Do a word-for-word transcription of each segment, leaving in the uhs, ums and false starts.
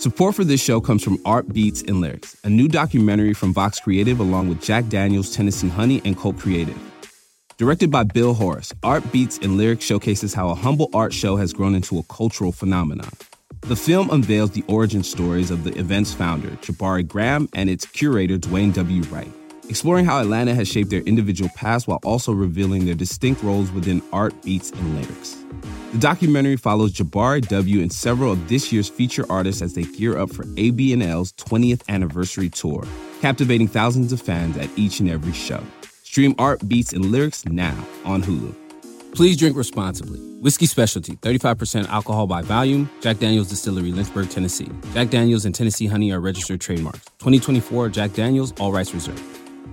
Support for this show comes from Art Beats and Lyrics, a new documentary from Vox Creative along with Jack Daniels, Tennessee Honey, and Cult Creative. Directed by Bill Horace, Art Beats and Lyrics showcases how a humble art show has grown into a cultural phenomenon. The film unveils the origin stories of the event's founder, Jabari Graham, and its curator, Dwayne W. Wright, exploring how Atlanta has shaped their individual paths while also revealing their distinct roles within Art Beats and Lyrics. The documentary follows Jabari W. and several of this year's feature artists as they gear up for A B N L's twentieth anniversary tour, captivating thousands of fans at each and every show. Stream Art Beats and Lyrics now on Hulu. Please drink responsibly. Whiskey Specialty, thirty-five percent alcohol by volume. Jack Daniels Distillery, Lynchburg, Tennessee. Jack Daniels and Tennessee Honey are registered trademarks. twenty twenty-four Jack Daniels, all rights reserved.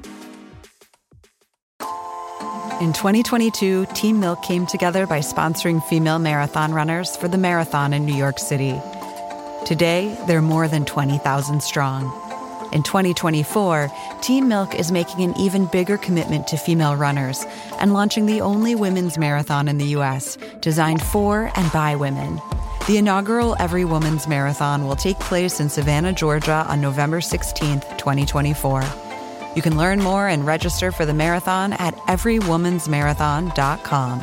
In twenty twenty-two, Team Milk came together by sponsoring female marathon runners for the marathon in New York City. Today, they're more than twenty thousand strong. In twenty twenty-four, Team Milk is making an even bigger commitment to female runners and launching the only women's marathon in the U S designed for and by women. The inaugural Every Woman's Marathon will take place in Savannah, Georgia on November sixteenth, twenty twenty-four. You can learn more and register for the marathon at every womans marathon dot com.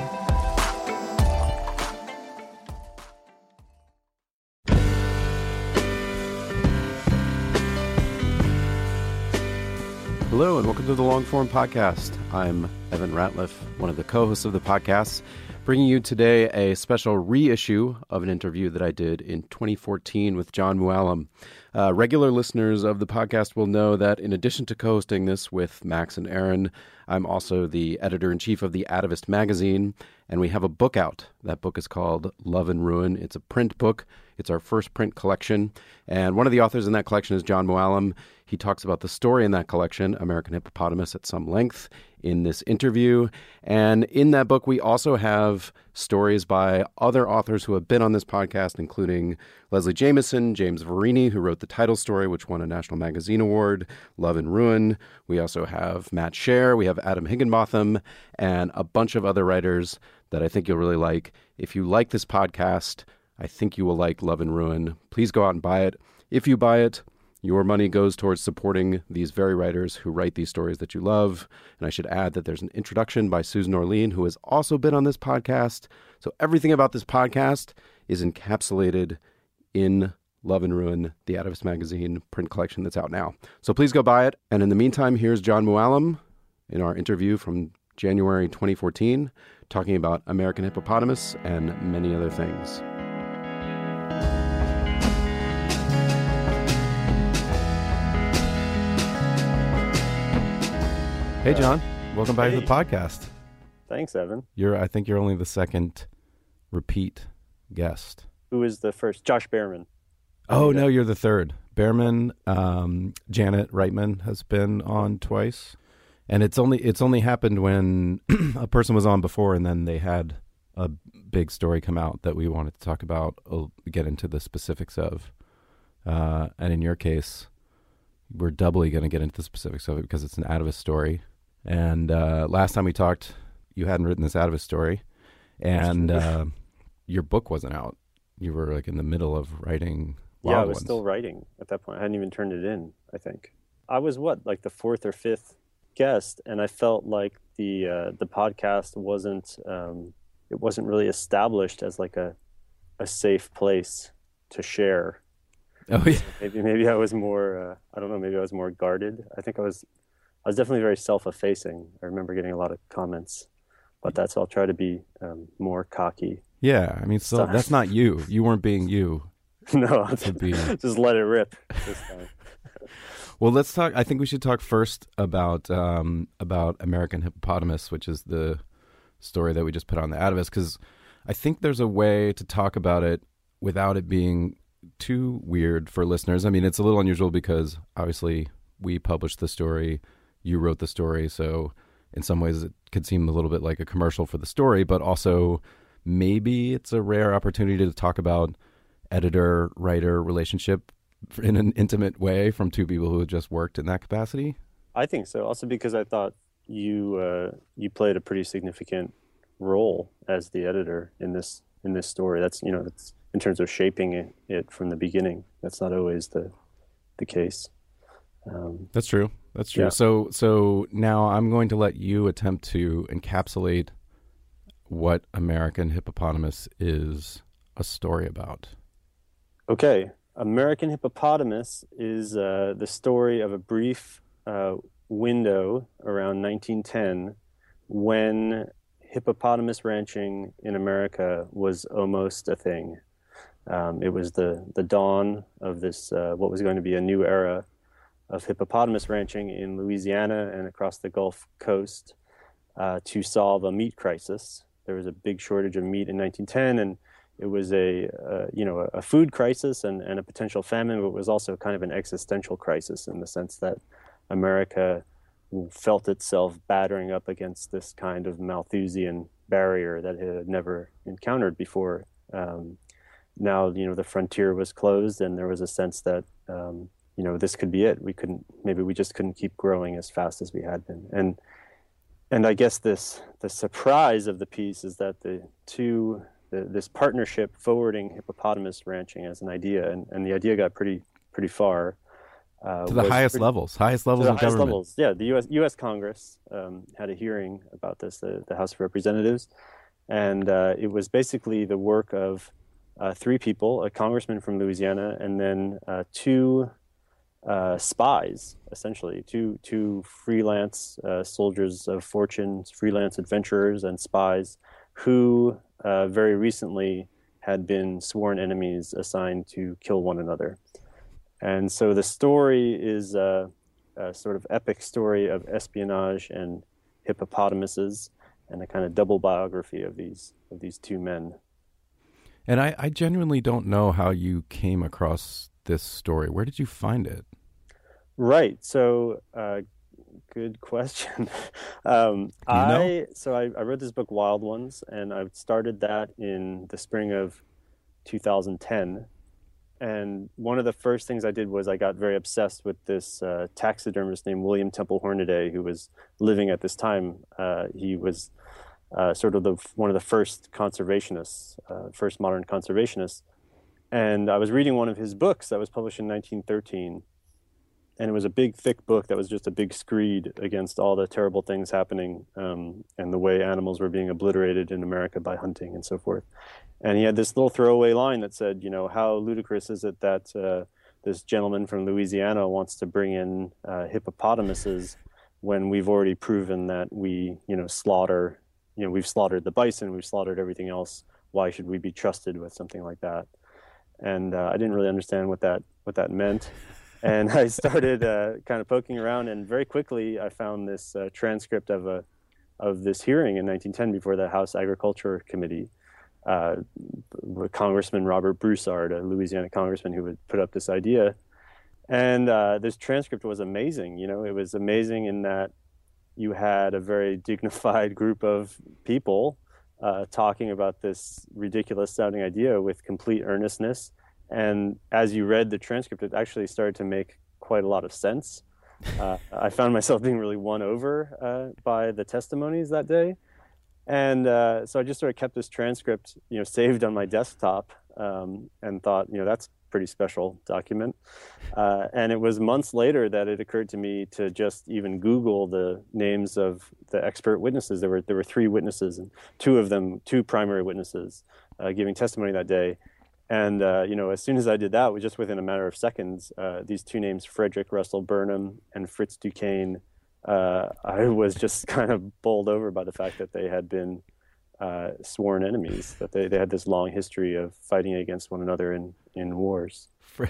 Hello and welcome to the Longform Podcast. I'm Evan Ratliff, one of the co-hosts of the podcast, bringing you today a special reissue of an interview that I did in twenty fourteen with Jon Mooallem. Uh, regular listeners of the podcast will know that in addition to co-hosting this with Max and Aaron, I'm also the editor-in-chief of the Atavist magazine, and we have a book out. That book is called Love and Ruin. It's a print book. It's our first print collection, and one of the authors in that collection is Jon Mooallem. He talks about the story in that collection, American Hippopotamus, at some length in this interview. And in that book, we also have stories by other authors who have been on this podcast, including Leslie Jamison, James Verini, who wrote the title story, which won a National Magazine Award, Love and Ruin. We also have Matt Scher, we have Adam Higginbotham, and a bunch of other writers that I think you'll really like. If you like this podcast, I think you will like Love and Ruin. Please go out and buy it. If you buy it, your money goes towards supporting these very writers who write these stories that you love. And I should add that there's an introduction by Susan Orlean, who has also been on this podcast. So everything about this podcast is encapsulated in Love and Ruin, the Atavist magazine print collection that's out now. So please go buy it. And in the meantime, here's Jon Mooallem in our interview from January twenty fourteen, talking about American Hippopotamus and many other things. Hey, Jon. Welcome back hey. to the podcast. Thanks, Evan. You're, I think you're only the second repeat guest. Who is the first? Josh Behrman. Oh, no, you're the third. Behrman, um, Janet Reitman has been on twice. And it's only it's only happened when a person was on before and then they had a big story come out that we wanted to talk about, uh, get into the specifics of. Uh, and in your case, we're doubly going to get into the specifics of it because it's an Atavist story. And uh, last time we talked, you hadn't written this Atavist story, and uh, your book wasn't out. You were like in the middle of writing Wild Yeah, I was Ones. still writing at that point. I hadn't even turned it in, I think. I was, what, like the fourth or fifth guest, and I felt like the uh, the podcast wasn't, um, it wasn't really established as like a, a safe place to share. Oh, yeah. Maybe maybe I was more, uh, I don't know, maybe I was more guarded. I think I was, I was definitely very self-effacing. I remember getting a lot of comments about that, so I'll try to be um, more cocky. Yeah, I mean, so Stop. that's not you. You weren't being you. No, I'll To be- just let it rip this time. Well, let's talk. I think we should talk first about um, about American Hippopotamus, which is the story that we just put on the Atavist, because I think there's a way to talk about it without it being too weird for listeners. I mean, it's a little unusual because obviously we published the story, you wrote the story, so in some ways it could seem a little bit like a commercial for the story, but also maybe it's a rare opportunity to talk about editor-writer relationship in an intimate way from two people who had just worked in that capacity. I think so. Also because I thought you uh, you played a pretty significant role as the editor in this in this story. That's you know it's in terms of shaping it, it from the beginning. That's not always the the case. Um, That's true. That's true. Yeah. So so now I'm going to let you attempt to encapsulate what American Hippopotamus is a story about. Okay. American Hippopotamus is uh, the story of a brief uh, window around nineteen ten when hippopotamus ranching in America was almost a thing. Um, it was the, the dawn of this, uh, what was going to be a new era of hippopotamus ranching in Louisiana and across the Gulf Coast uh, to solve a meat crisis. There was a big shortage of meat in nineteen ten, and it was a uh, you know a food crisis and, and a potential famine, but it was also kind of an existential crisis in the sense that America felt itself battering up against this kind of Malthusian barrier that it had never encountered before. Um, now, you know, the frontier was closed, and there was a sense that um, you know this could be it. We couldn't, maybe we just couldn't keep growing as fast as we had been. And and I guess this the surprise of the piece is that the two the, this partnership forwarding hippopotamus ranching as an idea, and, and the idea got pretty pretty far. Uh, to the highest pretty, levels, highest levels to the of highest government. Levels. Yeah, the U S U S Congress um, had a hearing about this, the, the House of Representatives, and uh, it was basically the work of uh, three people: a congressman from Louisiana, and then uh, two uh, spies, essentially two two freelance uh, soldiers of fortune, freelance adventurers and spies, who uh, very recently had been sworn enemies assigned to kill one another. And so the story is a, a sort of epic story of espionage and hippopotamuses, and a kind of double biography of these of these two men. And I, I genuinely don't know how you came across this story. Where did you find it? Right. So, uh, good question. um, I know? so I, I wrote this book, Wild Ones, and I started that in the spring of two thousand ten. And one of the first things I did was I got very obsessed with this uh, taxidermist named William Temple Hornaday, who was living at this time. Uh, he was uh, sort of the one of the first conservationists, uh, first modern conservationists. And I was reading one of his books that was published in nineteen thirteen. And it was a big, thick book that was just a big screed against all the terrible things happening um, and the way animals were being obliterated in America by hunting and so forth. And he had this little throwaway line that said, you know, how ludicrous is it that uh, this gentleman from Louisiana wants to bring in uh, hippopotamuses when we've already proven that we, you know, slaughter, you know, we've slaughtered the bison, we've slaughtered everything else. Why should we be trusted with something like that? And uh, I didn't really understand what that what that meant. And I started uh, kind of poking around, and very quickly I found this uh, transcript of a of this hearing in nineteen ten before the House Agriculture Committee. Uh, Congressman Robert Broussard, a Louisiana congressman who would put up this idea. And uh, this transcript was amazing. You know, it was amazing in that you had a very dignified group of people uh, talking about this ridiculous sounding idea with complete earnestness. And as you read the transcript, it actually started to make quite a lot of sense. Uh, I found myself being really won over uh, by the testimonies that day. And uh, so I just sort of kept this transcript, you know, saved on my desktop um, and thought, you know, that's a pretty special document. Uh, and it was months later that it occurred to me to just even Google the names of the expert witnesses. There were there were three witnesses, and two of them, two primary witnesses, uh, giving testimony that day. And, uh, you know, as soon as I did that, was just within a matter of seconds, uh, these two names, Frederick Russell Burnham and Fritz Duquesne, uh, I was just kind of bowled over by the fact that they had been uh, sworn enemies, that they, they had this long history of fighting against one another in, in wars. Fr-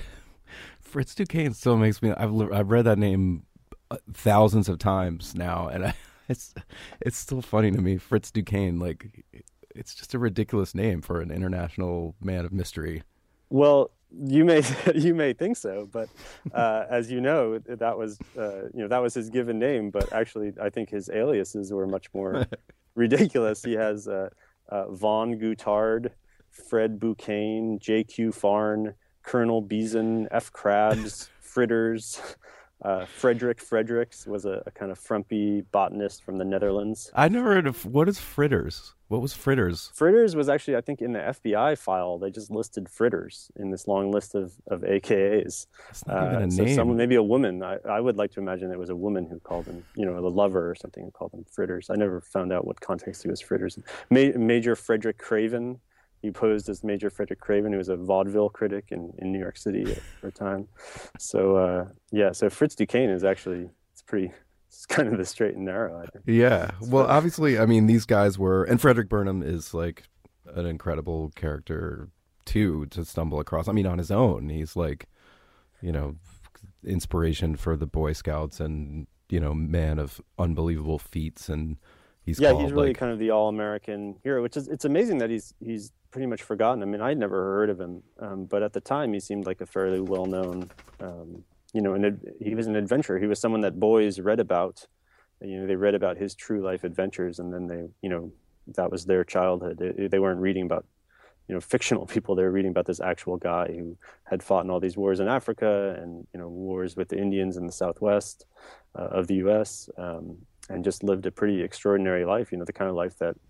Fritz Duquesne still makes me, I've, I've read that name thousands of times now, and I, it's it's still funny to me. Fritz Duquesne, like, it's just a ridiculous name for an international man of mystery. Well, you may you may think so, but uh, as you know, that was uh, you know that was his given name. But actually, I think his aliases were much more ridiculous. He has uh, uh, Von Guttard, Fred Boucain, J Q Farn, Colonel Beeson, F Krabs, Fritters, Uh, Frederick Fredericks was a, a kind of frumpy botanist from the Netherlands. I never heard of, what is fritters? What was fritters? Fritters was actually, I think, in the F B I file, they just listed fritters in this long list of, of A K As. It's not even a Uh, so name. someone, maybe a woman, I, I would like to imagine it was a woman who called him, you know, a lover or something who called him fritters. I never found out what context he was fritters in. Ma- Major Frederick Craven, he posed as Major Frederick Craven, who was a vaudeville critic in, in New York City at the time. So, uh, yeah, so Fritz Duquesne is actually, it's pretty... It's kind of the straight and narrow, I think. Yeah. Well, obviously, I mean, these guys were, and Frederick Burnham is like an incredible character too to stumble across. I mean, on his own, he's like, you know, inspiration for the Boy Scouts and, you know, man of unbelievable feats. And he's yeah, called, he's really like, kind of the all-American hero, which is, it's amazing that he's he's pretty much forgotten. I mean, I'd never heard of him, um, but at the time he seemed like a fairly well-known um you know, and he was an adventurer. He was someone that boys read about. You know, they read about his true life adventures, and then they, you know, that was their childhood. They, they weren't reading about, you know, fictional people. They were reading about this actual guy who had fought in all these wars in Africa and, you know, wars with the Indians in the Southwest uh, of the U S um, and just lived a pretty extraordinary life. You know, the kind of life that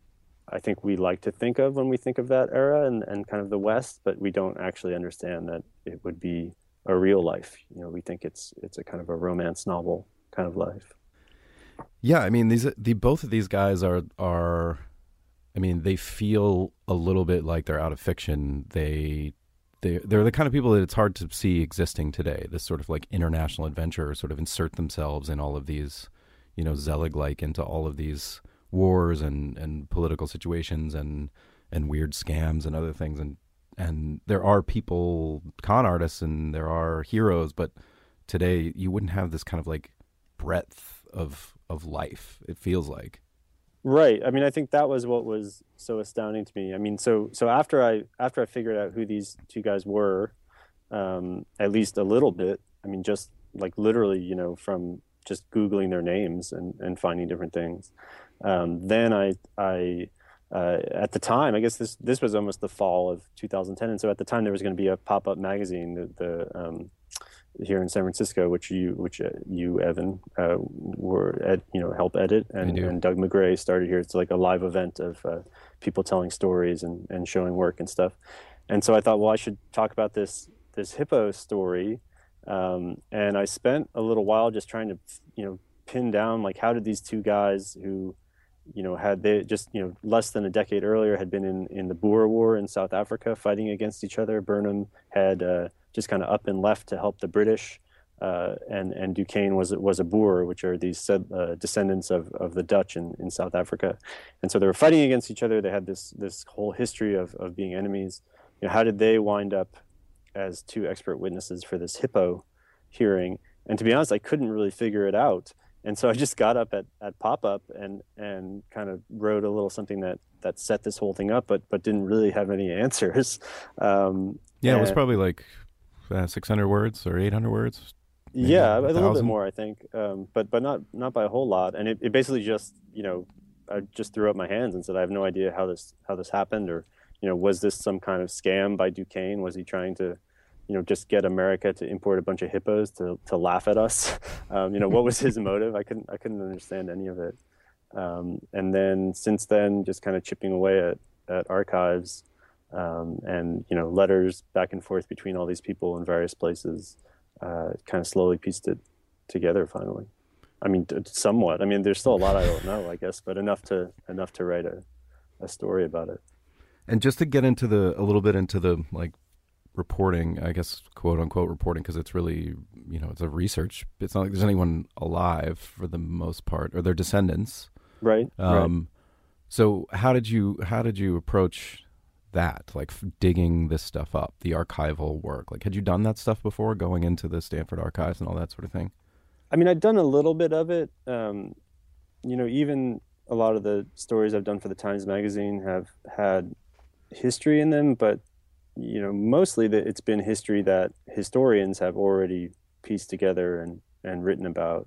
I think we like to think of when we think of that era and, and kind of the West, but we don't actually understand that it would be a real life. You know, we think it's it's a kind of a romance novel kind of life. Yeah, I mean, these the both of these guys are are, I mean, they feel a little bit like they're out of fiction. They they they're the kind of people that it's hard to see existing today. This sort of like international adventure, sort of insert themselves in all of these, you know, Zelig like into all of these wars and and political situations and and weird scams and other things. And And there are people, con artists, and there are heroes, but today you wouldn't have this kind of like breadth of of life, it feels like. Right. I mean, I think that was what was so astounding to me. I mean, so so after I after I figured out who these two guys were, um, at least a little bit, I mean, just like literally, you know, from just Googling their names and, and finding different things. Um, then I I Uh, at the time, I guess this this was almost the fall of two thousand ten, and so at the time there was going to be a pop-up magazine, the, the um, here in San Francisco, which you which uh, you Evan uh, were ed, you know help edit, and, and Doug McGray started here. It's like a live event of uh, people telling stories and, and showing work and stuff. And so I thought, well, I should talk about this this hippo story, um, and I spent a little while just trying to you know pin down like how did these two guys who you know, had they just, you know, less than a decade earlier had been in, in the Boer War in South Africa fighting against each other. Burnham had uh, just kind of up and left to help the British. Uh, and, and Duquesne was was a Boer, which are these uh, descendants of, of the Dutch in, in South Africa. And so they were fighting against each other. They had this this whole history of, of being enemies. You know, how did they wind up as two expert witnesses for this hippo hearing? And to be honest, I couldn't really figure it out. And so I just got up at, at pop-up and, and kind of wrote a little something that, that set this whole thing up, but but didn't really have any answers. Um, yeah, it was probably like uh, six hundred words or eight hundred words. Yeah, a, a little bit more, I think, um, but but not not by a whole lot. And it, it basically just, you know, I just threw up my hands and said, I have no idea how this how this happened, or, you know, was this some kind of scam by Duquesne? Was he trying to, you know, just get America to import a bunch of hippos to, to laugh at us? Um, you know, what was his motive? I couldn't I couldn't understand any of it. Um, and then since then, just kind of chipping away at, at archives um, and, you know, letters back and forth between all these people in various places, uh, kind of slowly pieced it together finally. I mean, somewhat. I mean, there's still a lot I don't know, I guess, but enough to enough to write a, a story about it. And just to get into the a little bit into the like reporting, I guess, quote unquote reporting, because it's really, you know, it's a research. It's not like there's anyone alive for the most part, or their descendants. Right. Um, right. So how did you how did you approach that, like digging this stuff up, the archival work? Like, had you done that stuff before, going into the Stanford archives and all that sort of thing? I mean, I'd done a little bit of it. Um, you know, even a lot of the stories I've done for the Times Magazine have had history in them, but, you know, mostly that it's been history that historians have already pieced together and, and written about.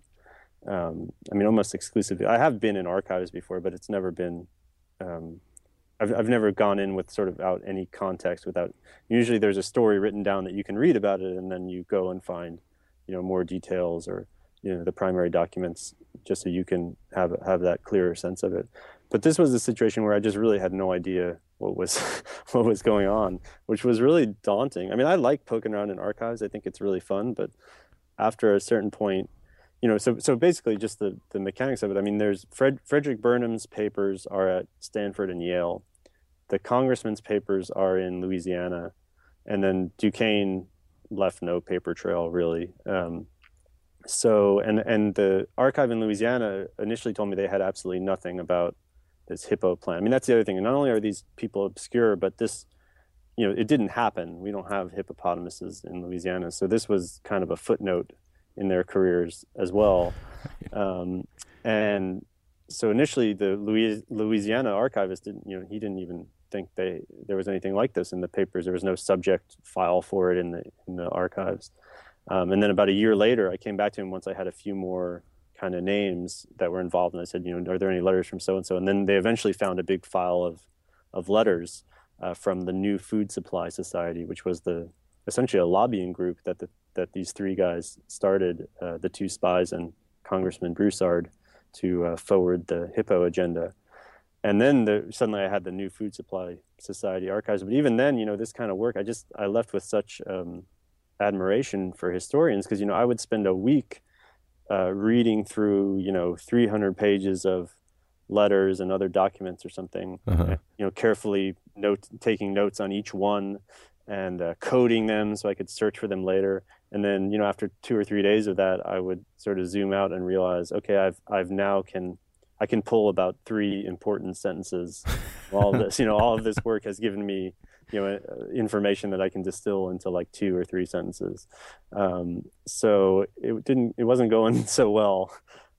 Um, I mean, almost exclusively. I have been in archives before, but it's never been, um, I've, I've never gone in with sort of out any context without, usually there's a story written down that you can read about it, and then you go and find you know, more details or, you know, the primary documents, just so you can have have that clearer sense of it. But this was a situation where I just really had no idea what was what was going on, which was really daunting. I mean, I like poking around in archives. I think it's really fun, but after a certain point, you know, so so basically just the, the mechanics of it. I mean, there's Fred, Frederick Burnham's papers are at Stanford and Yale. The congressman's papers are in Louisiana. And then Duquesne left no paper trail, really. Um, so, and, and the archive in Louisiana initially told me they had absolutely nothing about this hippo plan. I mean, that's the other thing. And not only are these people obscure, but this, you know, it didn't happen. We don't have hippopotamuses in Louisiana. So this was kind of a footnote in their careers as well. Um, and so initially the Louis, Louisiana archivist didn't, you know, he didn't even think they there was anything like this in the papers. There was no subject file for it in the in the archives. Um, and then about a year later, I came back to him once I had a few more kind of names that were involved. And I said, you know, are there any letters from so-and-so? And then they eventually found a big file of, of letters uh, from the New Food Supply Society, which was the essentially a lobbying group that the, that these three guys started, uh, the two spies and Congressman Broussard, to uh, forward the hippo agenda. And then the, suddenly I had the New Food Supply Society archives. But even then, you know, this kind of work, I just, I left with such um, admiration for historians, because, you know, I would spend a week uh, reading through, you know, three hundred pages of letters and other documents or something, uh-huh. and, you know, carefully note, taking notes on each one and uh, coding them so I could search for them later. And then, you know, after two or three days of that, I would sort of zoom out and realize, okay, I've I've now can I can pull about three important sentences. All of this, you know, all of this work has given me, you know, information that I can distill into like two or three sentences. Um, so it didn't, it wasn't going so well,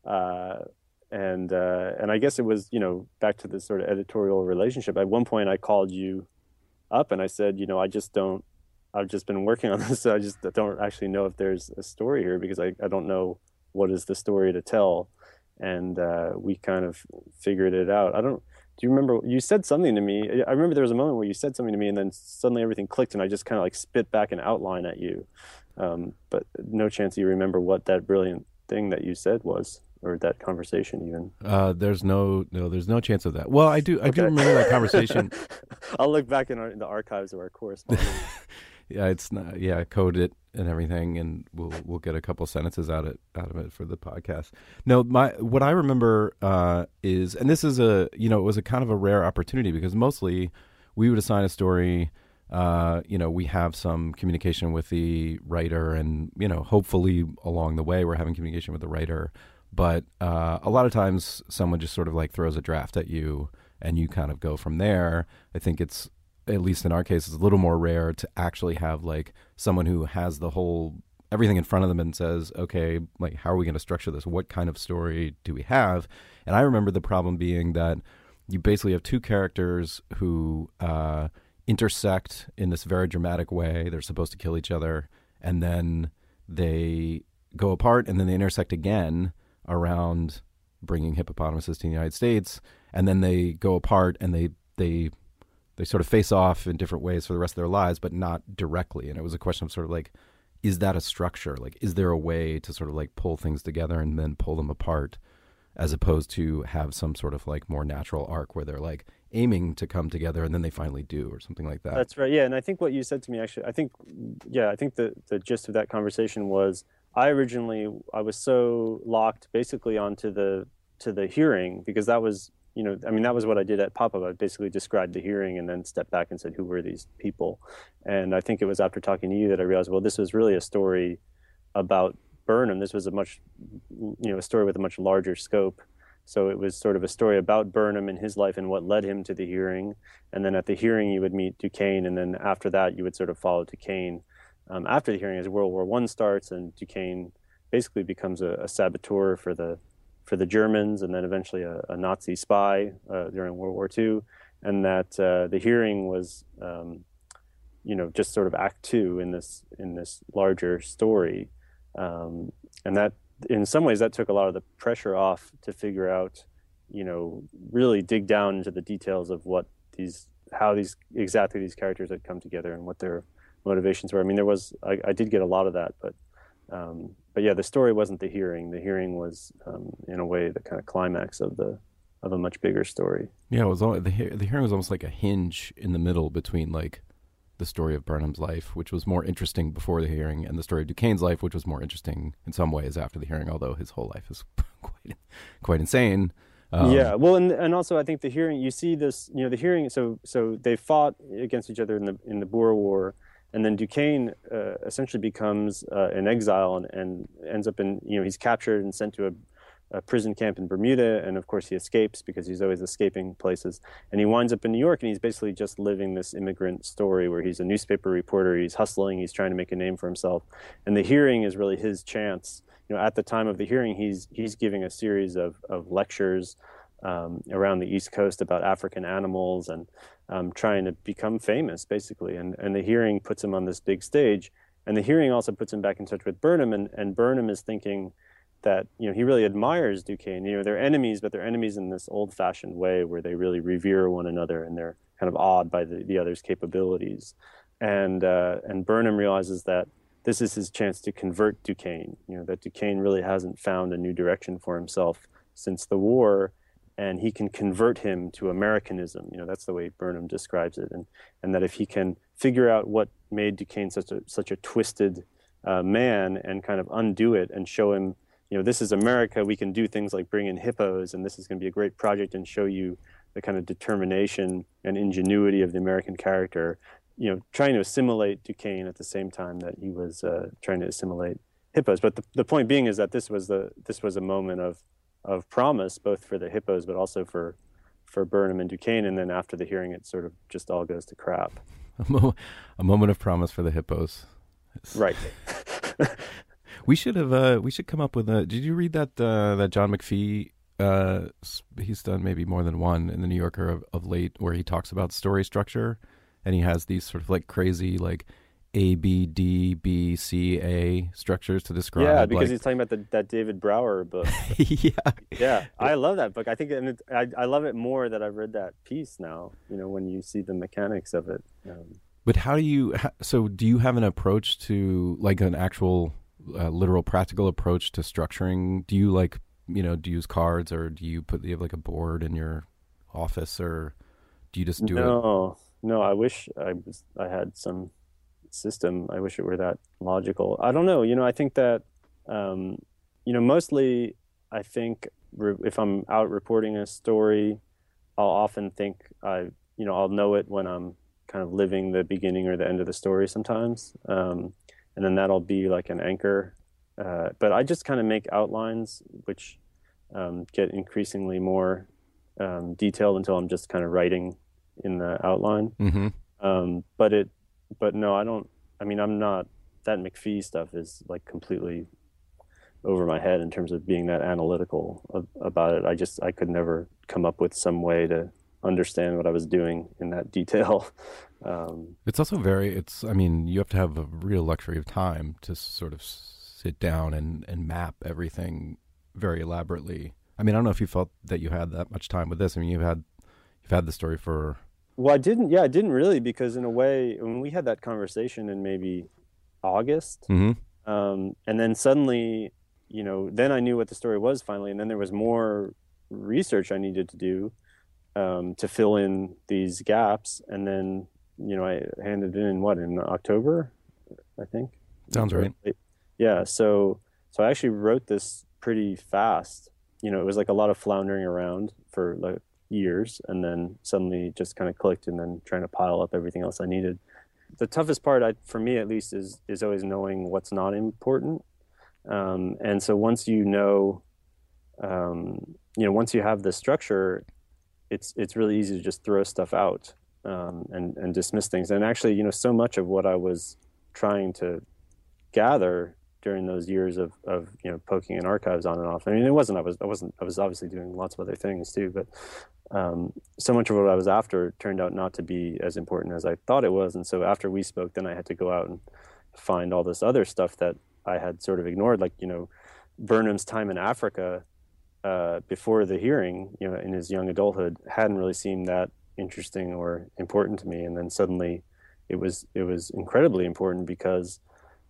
uh, and uh, and I guess it was, you know, back to this sort of editorial relationship. At one point, I called you up and I said, you know, I just don't. I've just been working on this, so I just don't actually know if there's a story here, because I, I don't know what is the story to tell. And uh, we kind of figured it out. I don't, do you remember, you said something to me. I remember there was a moment where you said something to me and then suddenly everything clicked and I just kind of like spit back an outline at you. Um, but no chance you remember what that brilliant thing that you said was, or that conversation even. Uh, there's no, no, there's no chance of that. Well, I do, I okay. do remember that conversation. I'll look back in, our, in the archives of our correspondence. Yeah, it's not. Yeah, code it and everything, and we'll we'll get a couple sentences out it out of it for the podcast. No, my what I remember uh, is, and this is a you know it was a kind of a rare opportunity, because mostly we would assign a story. Uh, you know, we have some communication with the writer, and you know, hopefully along the way we're having communication with the writer. But uh, a lot of times, someone just sort of like throws a draft at you, and you kind of go from there. I think it's, at least in our case, it's a little more rare to actually have like someone who has the whole everything in front of them and says, okay, like, how are we going to structure this? What kind of story do we have? And I remember the problem being that you basically have two characters who uh, intersect in this very dramatic way. They're supposed to kill each other, and then they go apart, and then they intersect again around bringing hippopotamuses to the United States, and then they go apart, and they they they sort of face off in different ways for the rest of their lives, but not directly. And it was a question of sort of like, is that a structure? Like, is there a way to sort of like pull things together and then pull them apart, as opposed to have some sort of like more natural arc where they're like aiming to come together and then they finally do, or something like that? That's right. Yeah. And I think what you said to me, actually, I think, yeah, I think the, the gist of that conversation was, I originally, I was so locked basically onto the, to the hearing, because that was, you know, I mean, that was what I did at Pop-Up. I basically described the hearing and then stepped back and said, who were these people? And I think it was after talking to you that I realized, well, this was really a story about Burnham. This was a much, you know, a story with a much larger scope. So it was sort of a story about Burnham and his life and what led him to the hearing. And then at the hearing, you would meet Duquesne. And then after that, you would sort of follow Duquesne. Um, after the hearing, as World War One starts, and Duquesne basically becomes a, a saboteur for the for the Germans, and then eventually a, a Nazi spy uh, during World War Two, and that uh, the hearing was, um, you know, just sort of act two in this in this larger story, um, and that in some ways that took a lot of the pressure off to figure out, you know, really dig down into the details of what these, how these exactly these characters had come together and what their motivations were. I mean, there was I, I did get a lot of that, but Um, but yeah, the story wasn't the hearing. The hearing was, um, in a way, the kind of climax of the of a much bigger story. Yeah, it was all, the the hearing was almost like a hinge in the middle between like the story of Burnham's life, which was more interesting before the hearing, and the story of Duquesne's life, which was more interesting in some ways after the hearing, although his whole life is quite quite insane. Um, yeah, well, and and also I think the hearing, you see this, you know, the hearing. So so they fought against each other in the in the Boer War, and then Duquesne uh, essentially becomes uh, an exile and, and ends up in, you know, he's captured and sent to a, a prison camp in Bermuda, and of course he escapes because he's always escaping places, and he winds up in New York, and he's basically just living this immigrant story where he's a newspaper reporter, he's hustling, he's trying to make a name for himself, and the hearing is really his chance. You know, at the time of the hearing, he's he's giving a series of of lectures um, around the East Coast about African animals and um, trying to become famous, basically. And and the hearing puts him on this big stage, and the hearing also puts him back in touch with Burnham, and and Burnham is thinking that, you know, he really admires Duquesne. You know, they're enemies, but they're enemies in this old-fashioned way where they really revere one another and they're kind of awed by the, the other's capabilities. And uh, and Burnham realizes that this is his chance to convert Duquesne, you know, that Duquesne really hasn't found a new direction for himself since the war, and he can convert him to Americanism. You know, that's the way Burnham describes it. And and that if he can figure out what made Duquesne such a such a twisted uh, man and kind of undo it and show him, you know, this is America, we can do things like bring in hippos, and this is going to be a great project and show you the kind of determination and ingenuity of the American character, you know, trying to assimilate Duquesne at the same time that he was uh, trying to assimilate hippos. But the, the point being is that this was the this was a moment of of promise, both for the hippos, but also for for Burnham and Duquesne. And then after the hearing, it sort of just all goes to crap. A, mo- a moment of promise for the hippos. It's... Right. we should have. Uh, we should come up with a. Did you read that uh, that John McPhee? Uh, he's done maybe more than one in the New Yorker of, of late, where he talks about story structure. And he has these sort of like crazy like A, B, D, B, C, A structures to describe. Yeah, because like... he's talking about the, that David Brower book. yeah. Yeah, I love that book. I think and it, I, I love it more that I've read that piece now, you know, when you see the mechanics of it. Um, but how do you, so do you have an approach to like an actual uh, literal practical approach to structuring? Do you like, you know, do you use cards, or do you put, do you have like a board in your office, or do you just do no. it? No. No, I wish I was. I had some system. I wish it were that logical. I don't know. You know, I think that, um, you know, mostly I think re- if I'm out reporting a story, I'll often think I, you know, I'll know it when I'm kind of living the beginning or the end of the story sometimes, um, and then that'll be like an anchor. Uh, but I just kind of make outlines, which um, get increasingly more um, detailed until I'm just kind of writing in the outline. Mm-hmm. Um, but it, but no, I don't, I mean, I'm not, that McPhee stuff is like completely over my head in terms of being that analytical of, about it. I just, I could never come up with some way to understand what I was doing in that detail. Um, it's also very, it's, I mean, you have to have a real luxury of time to sort of sit down and, and map everything very elaborately. I mean, I don't know if you felt that you had that much time with this. I mean, you've had, you've had the story for, Well, I didn't. Yeah, I didn't really, because in a way, when we had that conversation in maybe August, mm-hmm. um, and then suddenly, you know, then I knew what the story was finally, and then there was more research I needed to do um, to fill in these gaps, and then, you know, I handed it in what in October, I think. Sounds right. Yeah. So, so I actually wrote this pretty fast. You know, it was like a lot of floundering around for like years, and then suddenly just kind of clicked, and then trying to pile up everything else I needed. The toughest part, I, for me at least, is is always knowing what's not important. Um, and so once you know, um, you know, once you have the structure, it's it's really easy to just throw stuff out um, and and dismiss things. And actually, you know, so much of what I was trying to gather during those years of, of you know, poking in archives on and off. I mean, it wasn't I was I wasn't I was obviously doing lots of other things too, but um, so much of what I was after turned out not to be as important as I thought it was. And so after we spoke, then I had to go out and find all this other stuff that I had sort of ignored, like, you know, Burnham's time in Africa uh, before the hearing, you know, in his young adulthood, hadn't really seemed that interesting or important to me. And then suddenly it was it was incredibly important, because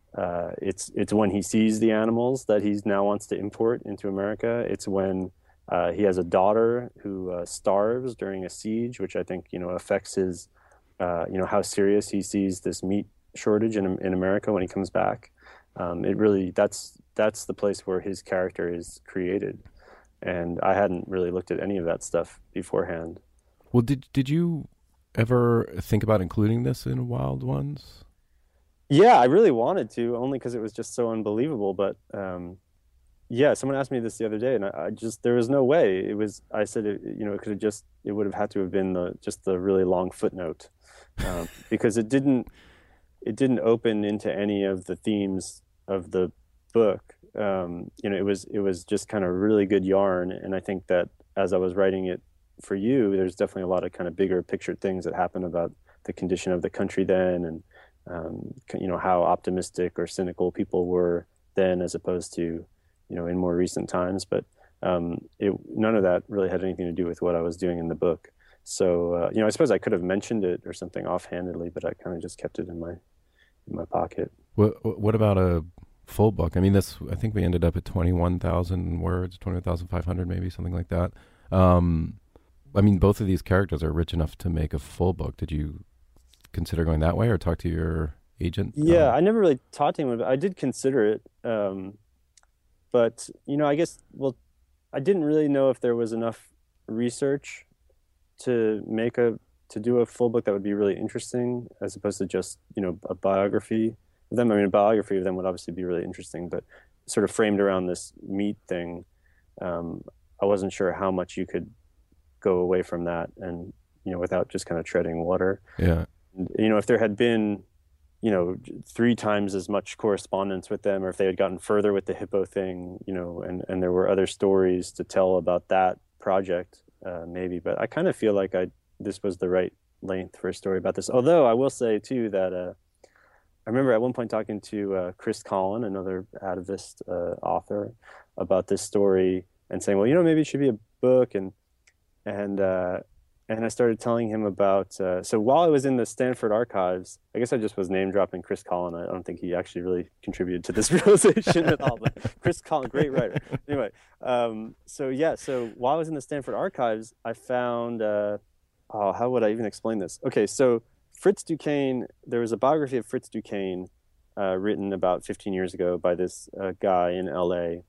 Uh, it's it's when he sees the animals that he now wants to import into America. It's when uh, he has a daughter who uh, starves during a siege, which I think you know affects his uh, you know how serious he sees this meat shortage in in America when he comes back. Um, it really that's that's the place where his character is created, and I hadn't really looked at any of that stuff beforehand. Well, did did you ever think about including this in Wild Ones? Yeah, I really wanted to, only because it was just so unbelievable. But um, yeah, someone asked me this the other day, and I, I just there was no way. It was I said it, you know it could have just it would have had to have been the just the really long footnote um, because it didn't it didn't open into any of the themes of the book. Um, you know, it was it was just kind of really good yarn, and I think that as I was writing it for you, there's definitely a lot of kind of bigger picture things that happen about the condition of the country then, and um, you know how optimistic or cynical people were then as opposed to you know in more recent times. But um, it, none of that really had anything to do with what I was doing in the book. So uh, you know I suppose I could have mentioned it or something offhandedly, but I kind of just kept it in my in my pocket. What What about a full book? I mean, this I think we ended up at twenty-one thousand words, twenty-one thousand five hundred, maybe something like that. Um, I mean, both of these characters are rich enough to make a full book. Did you consider going that way or talk to your agent? Yeah, um, I never really talked to him about it. I did consider it. Um, but, you know, I guess, well, I didn't really know if there was enough research to make a, to do a full book that would be really interesting as opposed to just, you know, a biography of them. I mean, a biography of them would obviously be really interesting, but sort of framed around this meat thing, um, I wasn't sure how much you could go away from that and, you know, without just kind of treading water. Yeah. You know, if there had been, you know, three times as much correspondence with them, or if they had gotten further with the hippo thing, you know, and, and there were other stories to tell about that project, uh, maybe. But I kind of feel like I this was the right length for a story about this. Although I will say, too, that uh, I remember at one point talking to uh, Chris Collin, another atavist uh, author, about this story and saying, well, you know, maybe it should be a book. And and uh, and I started telling him about, uh, so while I was in the Stanford archives, I guess I just was name dropping Chris Collin. I don't think he actually really contributed to this realization at all, but Chris Collin, great writer. Anyway, um, so yeah, so while I was in the Stanford archives, I found, uh, oh, how would I even explain this? Okay, so Fritz Duquesne, there was a biography of Fritz Duquesne uh, written about fifteen years ago by this uh, guy in L A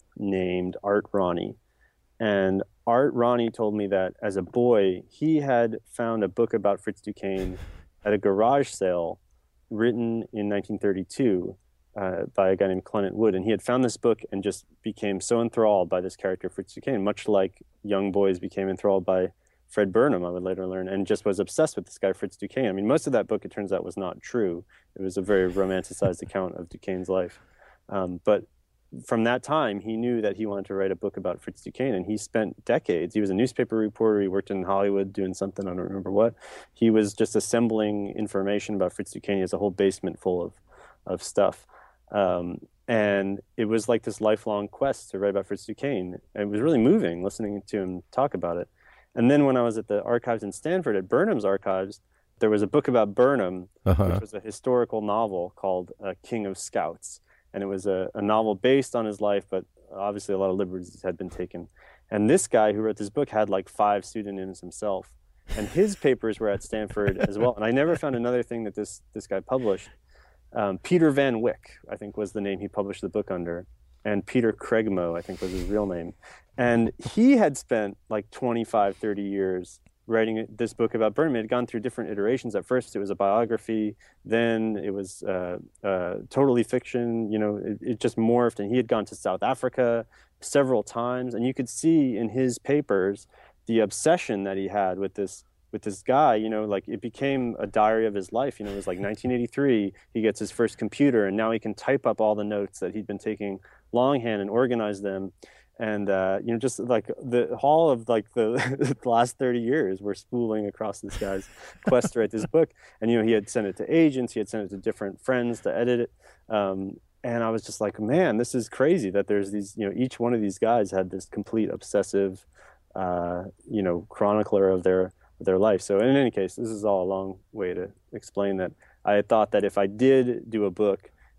named Art Ronnie. And Art Ronnie told me that as a boy, he had found a book about Fritz Duquesne at a garage sale written in nineteen thirty-two uh, by a guy named Clement Wood. And he had found this book and just became so enthralled by this character, Fritz Duquesne, much like young boys became enthralled by Fred Burnham, I would later learn, and just was obsessed with this guy, Fritz Duquesne. I mean, most of that book, it turns out, was not true. It was a very romanticized account of Duquesne's life. Um, but from that time, he knew that he wanted to write a book about Fritz Duquesne, and he spent decades. He was a newspaper reporter. He worked in Hollywood doing something, I don't remember what. He was just assembling information about Fritz Duquesne. He has a whole basement full of, of stuff. Um, and it was like this lifelong quest to write about Fritz Duquesne. And it was really moving listening to him talk about it. And then when I was at the archives in Stanford, at Burnham's archives, there was a book about Burnham, uh-huh. which was a historical novel called uh, King of Scouts. And it was a, a novel based on his life, but obviously a lot of liberties had been taken. And this guy who wrote this book had like five pseudonyms himself. And his papers were at Stanford as well. And I never found another thing that this, this guy published. Um, Peter Van Wyck, I think, was the name he published the book under. And Peter Craigmo, I think, was his real name. And he had spent like twenty-five, thirty years writing this book about Burnham. It had gone through different iterations. At first, it was a biography. Then it was uh, uh, totally fiction. You know, it, it just morphed. And he had gone to South Africa several times. And you could see in his papers the obsession that he had with this with this guy. You know, like it became a diary of his life. You know, it was like nineteen eighty-three. He gets his first computer, and now he can type up all the notes that he'd been taking longhand and organize them. And, uh, you know, just like the whole of like the, the last thirty years were spooling across this guy's quest to write this book. And, you know, he had sent it to agents. He had sent it to different friends to edit it. Um, and I was just like, man, this is crazy that there's these, you know, each one of these guys had this complete obsessive, uh, you know, chronicler of their, of their life. So in any case, this is all a long way to explain that I had thought that if I did do a book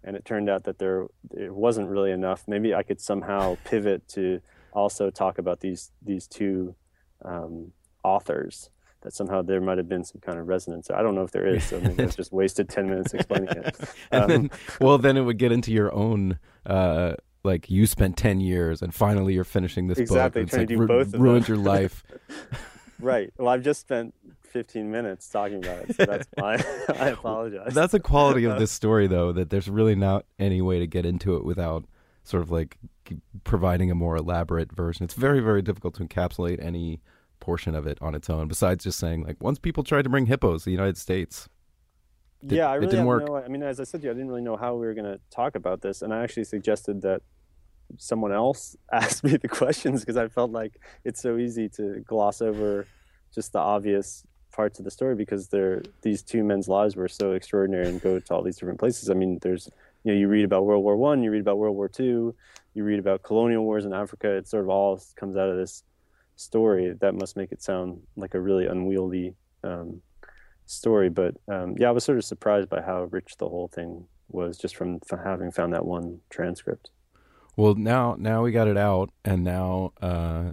and it turned out that there it wasn't really enough. Maybe I could somehow pivot to also talk about these these two um, authors. That somehow there might have been some kind of resonance. I don't know if there is, so maybe I've just wasted ten minutes explaining it. and Um, then, well, then it would get into your own, uh, like you spent ten years and finally you're finishing this Exactly, book. It's trying like to do ru- both of ruined them. your life. right. Well, I've just spent fifteen minutes talking about it, so that's my. I apologize. That's a quality of this story, though, that there's really not any way to get into it without sort of like providing a more elaborate version. It's very, very difficult to encapsulate any portion of it on its own, besides just saying, like, once people tried to bring hippos to the United States. It, yeah, I it really didn't have work. no. I mean, as I said to you, I didn't really know how we were going to talk about this, and I actually suggested that someone else ask me the questions because I felt like it's so easy to gloss over just the obvious parts of the story because they're these two men's lives were so extraordinary and go to all these different places. I mean, there's you know you read about World War One, you read about World War Two, you read about colonial wars in Africa. It sort of all comes out of this story. That must make it sound like a really unwieldy um, story. But um, yeah, I was sort of surprised by how rich the whole thing was just from f- having found that one transcript. Well, now now we got it out, and now uh,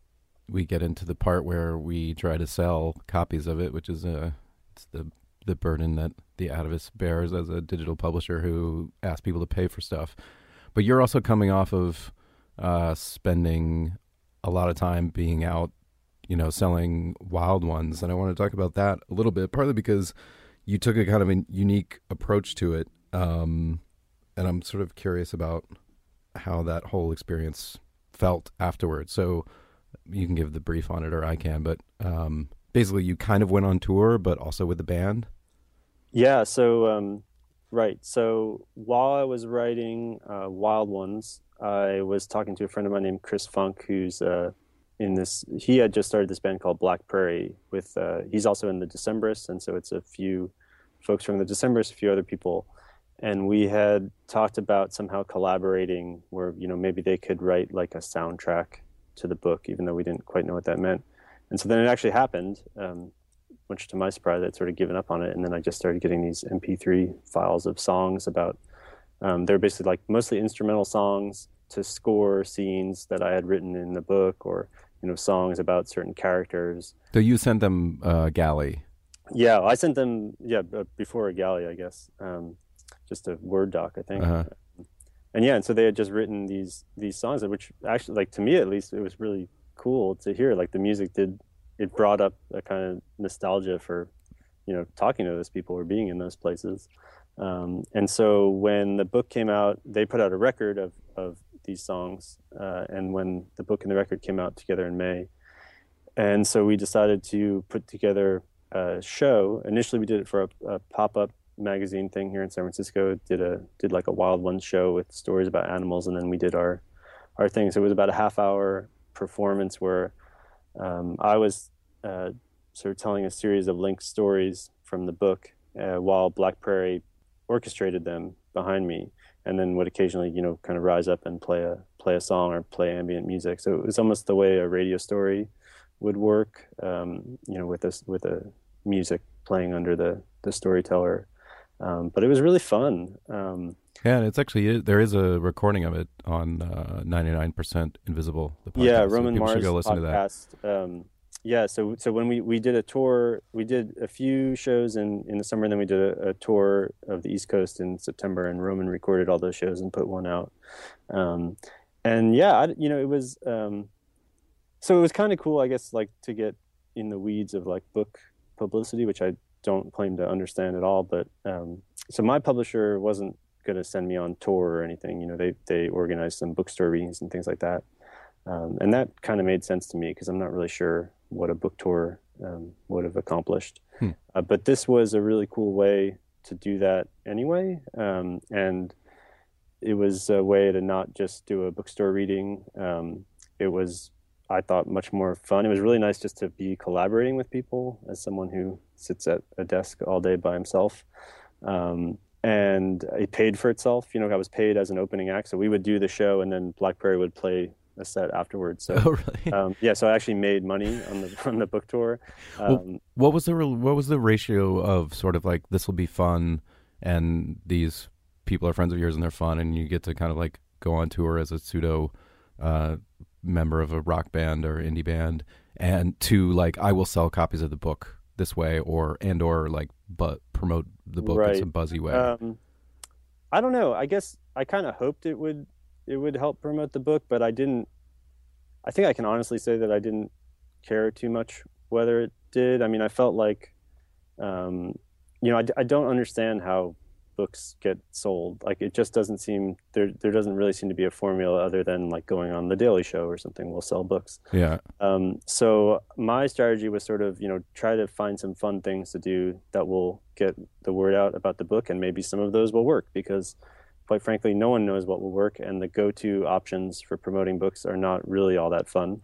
we get into the part where we try to sell copies of it, which is uh, it's the the burden that the Atavist bears as a digital publisher who asks people to pay for stuff. But you're also coming off of uh, spending a lot of time being out, you know, selling Wild Ones. And I want to talk about that a little bit, partly because you took a kind of a unique approach to it. Um, and I'm sort of curious about how that whole experience felt afterwards. So you can give the brief on it or I can, but um, basically you kind of went on tour, but also with the band. Yeah. So, um, right. So while I was writing uh, Wild Ones, I was talking to a friend of mine named Chris Funk, who's uh, in this. He had just started this band called Black Prairie. With uh, he's also in the Decemberists, and so it's a few folks from the Decemberists, a few other people, and we had talked about somehow collaborating, where you know maybe they could write like a soundtrack to the book, even though we didn't quite know what that meant. And so then it actually happened. Um, much to my surprise, I'd sort of given up on it, and then I just started getting these M P three files of songs about. Um, they're basically like mostly instrumental songs to score scenes that I had written in the book, or you know, songs about certain characters. So you sent them uh, Galley. Yeah, I sent them. Yeah, before a Galley, I guess. Um, just a Word doc, I think. Uh-huh. And yeah, and so they had just written these these songs, which actually, like to me at least, it was really cool to hear. Like the music did, it brought up a kind of nostalgia for, you know, talking to those people or being in those places. Um, and so when the book came out, they put out a record of, of these songs. Uh, and when the book and the record came out together in May, and so we decided to put together a show. Initially, we did it for a, a pop-up magazine thing here in San Francisco. Did a did like a Wild Ones show with stories about animals, and then we did our our thing. So it was about a half-hour performance where um, I was uh, sort of telling a series of linked stories from the book, uh, while Black Prairie orchestrated them behind me, and then would occasionally, you know, kind of rise up and play a play a song or play ambient music. So it was almost the way a radio story would work, um, you know, with this with a music playing under the the storyteller. Um, but it was really fun. Um, yeah, and it's actually there is a recording of it on uh, ninety-nine percent Invisible. The podcast, yeah, so Roman people should Mars go listen podcast. to that. Um, yeah, so so when we, we did a tour, we did a few shows in, in the summer, and then we did a, a tour of the East Coast in September, and Roman recorded all those shows and put one out. Um, and yeah, I, you know, it was um, so it was kind of cool, I guess, like to get in the weeds of like book publicity, which I don't claim to understand at all. But um, so my publisher wasn't going to send me on tour or anything. You know, they they organized some bookstore readings and things like that. Um, and that kind of made sense to me because I'm not really sure what a book tour um, would have accomplished. Hmm. Uh, but this was a really cool way to do that anyway. Um, and it was a way to not just do a bookstore reading. Um, it was, I thought, much more fun. It was really nice just to be collaborating with people as someone who sits at a desk all day by himself. Um, and it paid for itself. You know, I was paid as an opening act. So we would do the show and then Black Prairie would play a set afterwards. So, oh, really? um, yeah, so I actually made money on the on the book tour. Um, well, what was the what was the ratio of sort of like this will be fun and these people are friends of yours and they're fun, and you get to kind of like go on tour as a pseudo uh, member of a rock band or indie band, and to like, I will sell copies of the book this way, or and or like but promote the book Right. in some buzzy way. Um, I don't know. I guess I kind of hoped it would it would help promote the book, but I didn't. I think I can honestly say that I didn't care too much whether it did. I mean, I felt like, um, you know, I, I don't understand how books get sold. Like, it just doesn't seem there. There doesn't really seem to be a formula other than like going on the Daily Show or something will sell books. Yeah. Um, so my strategy was sort of, you know, try to find some fun things to do that will get the word out about the book, and maybe some of those will work, because quite frankly, no one knows what will work, and the go-to options for promoting books are not really all that fun.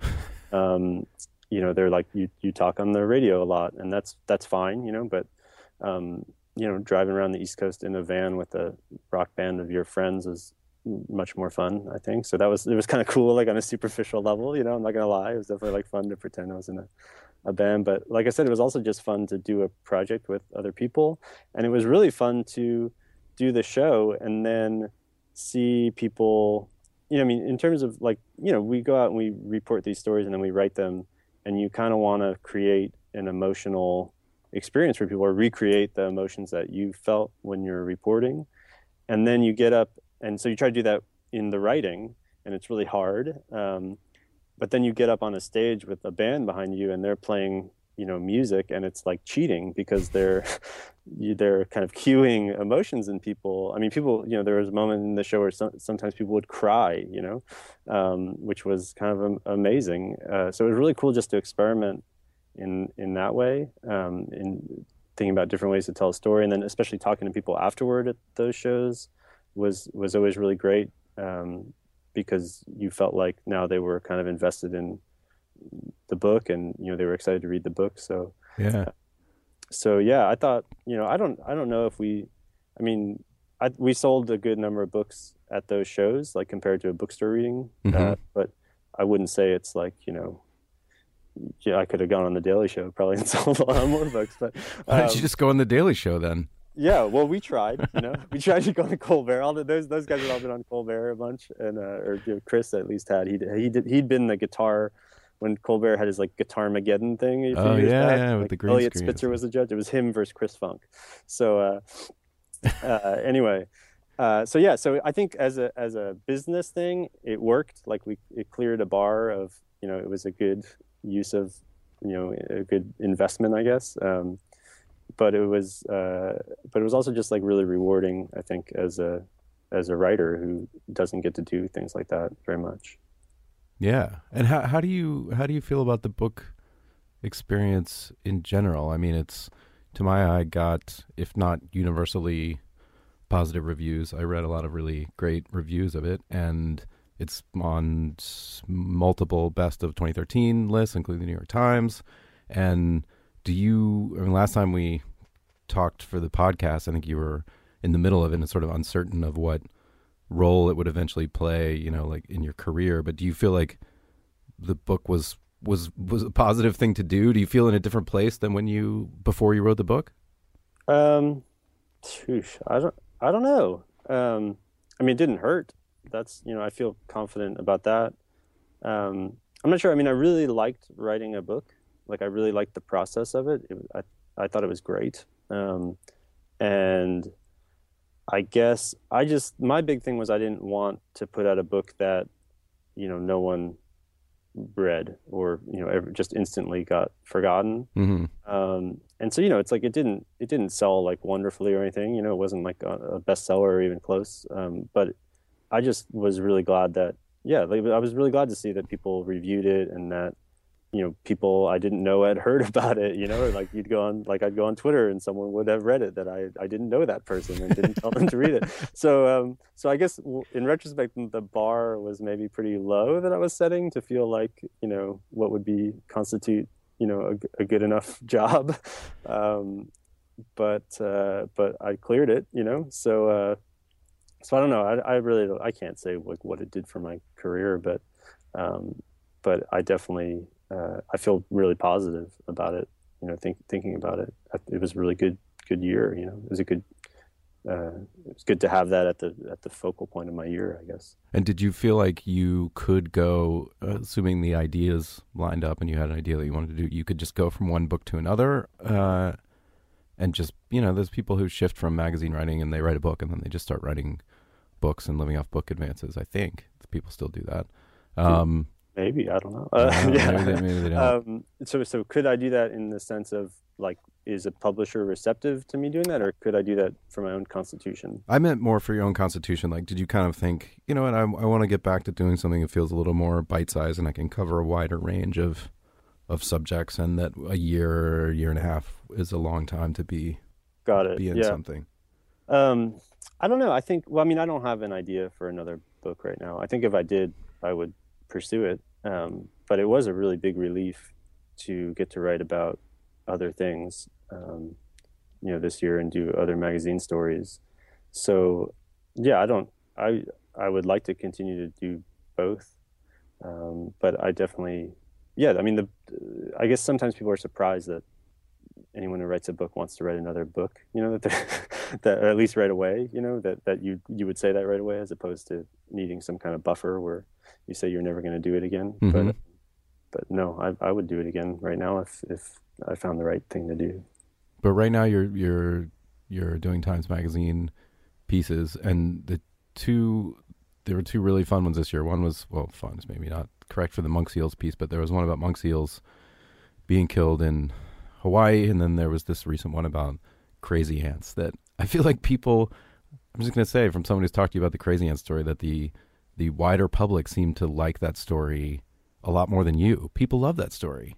Um, you know, they're like, you, you talk on the radio a lot, and that's, that's fine, you know, but, um, you know, driving around the East Coast in a van with a rock band of your friends is much more fun, I think. So that was, it was kind of cool, like on a superficial level, you know, I'm not gonna lie. It was definitely like fun to pretend I was in a, a band, but like I said, it was also just fun to do a project with other people. And it was really fun to do the show and then see people, you know, I mean, in terms of like, you know, we go out and we report these stories and then we write them, and you kind of want to create an emotional experience for people, or recreate the emotions that you felt when you're reporting. And then you get up, and so you try to do that in the writing, and it's really hard. Um, but then you get up on a stage with a band behind you, and they're playing, you know, music, and it's like cheating, because they're they're kind of cueing emotions in people. I mean, people, you know, there was a moment in the show where some, sometimes people would cry, you know, um, which was kind of um, amazing. Uh, so it was really cool just to experiment in in that way, um, in thinking about different ways to tell a story, and then especially talking to people afterward at those shows was was always really great, um, because you felt like now they were kind of invested in the book, and you know, they were excited to read the book. So Yeah. so yeah, I thought, you know, I don't I don't know if we, I mean, I, we sold a good number of books at those shows, like compared to a bookstore reading, Mhm. uh, but I wouldn't say it's like, you know, yeah, I could have gone on the Daily Show probably and sold a lot more books, but Why don't um, you just go on the Daily Show then? yeah, well, we tried, you know, we tried to go on Colbert. All the, those those guys had all been on Colbert a bunch, and uh, or you know, Chris at least had. He he did he'd been the guitar when Colbert had his like Guitar-mageddon thing. A few Oh, years yeah, back. yeah, with like, the green Elliot screen. Spitzer was the judge. It was him versus Chris Funk. So uh, uh, anyway, uh, so yeah, so I think as a as a business thing, it worked. Like we it cleared a bar of, you know, it was a good use of, you know, a good investment, I guess. Um, but it was, uh, but it was also just like really rewarding, I think, as a, as a writer who doesn't get to do things like that very much. Yeah. And how how do you how do you feel about the book experience in general? I mean, it's, to my eye, got, if not universally positive reviews. I read a lot of really great reviews of it, and it's on s- multiple best of twenty thirteen lists, including the New York Times. And do you, I mean, last time we talked for the podcast, I think you were in the middle of it and sort of uncertain of what role it would eventually play, you know, like in your career. But do you feel like the book was was was a positive thing to do? Do you feel in a different place than when you, before you wrote the book? Um, Sheesh, I don't, I don't know. Um, I mean, it didn't hurt. That's, you know, I feel confident about that. Um, I'm not sure. I mean, I really liked writing a book. Like, I really liked the process of it. it I, I thought it was great. Um, and I guess I just, my big thing was I didn't want to put out a book that, you know, no one read, or, you know, ever, just instantly got forgotten. Mm-hmm. Um, and so, you know, it's like, it didn't, it didn't sell like wonderfully or anything, you know, it wasn't like a, a bestseller or even close. Um, but I just was really glad that, yeah, like, I was really glad to see that people reviewed it, and that, you know, people I didn't know had heard about it, you know, or like you'd go on, like I'd go on Twitter and someone would have read it that I, I didn't know that person and didn't tell them to read it. So, um, so I guess in retrospect, the bar was maybe pretty low that I was setting to feel like, you know, what would be constitute, you know, a, a good enough job. Um, but, uh, but I cleared it, you know, so, uh, so I don't know. I, I really, don't, I can't say like what it did for my career, but, um, but I definitely, Uh, I feel really positive about it, you know, think, thinking about it. It was a really good, good year, you know, it was a good, uh, it's good to have that at the at the focal point of my year, I guess. And did you feel like you could go, uh, assuming the ideas lined up and you had an idea that you wanted to do, you could just go from one book to another, uh, and just, you know, there's people who shift from magazine writing and they write a book and then they just start writing books and living off book advances. I think people still do that. Um, maybe, I don't know. Uh, I don't know, yeah. maybe they, maybe they don't. Um, so, so could I do that in the sense of like, is a publisher receptive to me doing that, or could I do that for my own constitution? I meant more for your own constitution. Like, did you kind of think, you know what, I, I want to get back to doing something that feels a little more bite-sized and I can cover a wider range of of subjects, and that a year or year and a half is a long time to be, Got it. be in yeah. something? Um, I don't know. I think, well, I mean, I don't have an idea for another book right now. I think if I did, I would pursue it. Um, but it was a really big relief to get to write about other things, um, you know, this year and do other magazine stories. So yeah, I don't, I, I would like to continue to do both. Um, but I definitely, yeah, I mean, the, I guess sometimes people are surprised that anyone who writes a book wants to write another book, you know, that, that or at least right away, you know, that, that you, you would say that right away, as opposed to needing some kind of buffer where you say you're never going to do it again. Mm-hmm. But, but no, I, I would do it again right now if, if I found the right thing to do. But right now you're you're you're doing Times Magazine pieces, and the two there were two really fun ones this year. One was, well, fun is maybe not correct for the monk seals piece, but there was one about monk seals being killed in Hawaii, and then there was this recent one about crazy ants that I feel like people, I'm just going to say, from someone who's talked to you about the crazy ant story, that the the wider public seemed to like that story a lot more than you. People love that story.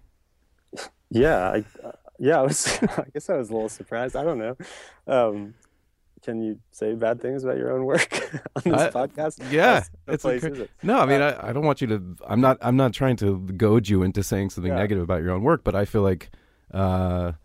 Yeah, I, uh, yeah, I was. I guess I was a little surprised. I don't know. Um, can you say bad things about your own work on this I, podcast? Yeah, no it's place, a, is it? no. I mean, Uh, I, I don't want you to. I'm not. I'm not trying to goad you into saying something Yeah. negative about your own work, but I feel like uh,